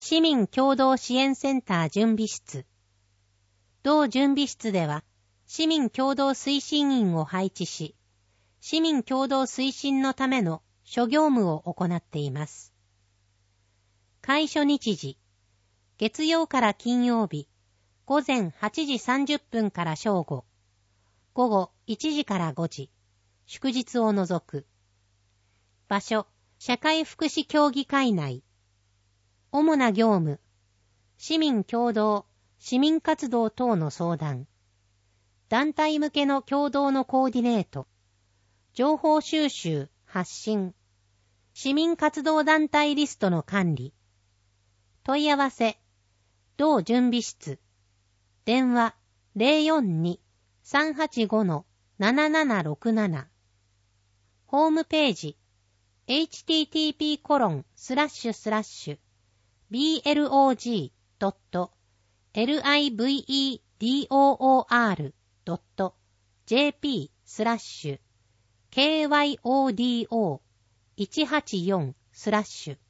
市民共同支援センター準備室。同準備室では、市民共同推進員を配置し、市民共同推進のための諸業務を行っています。開所日時、月曜から金曜日、午前8時30分から正午、午後1時から5時、祝日を除く。場所、社会福祉協議会内。主な業務、市民共同、市民活動等の相談。団体向けの共同のコーディネート。情報収集、発信。市民活動団体リストの管理。問い合わせ、同準備室。電話 042-385-7767。ホームページ http://blog.livedor.jp/kyodo184/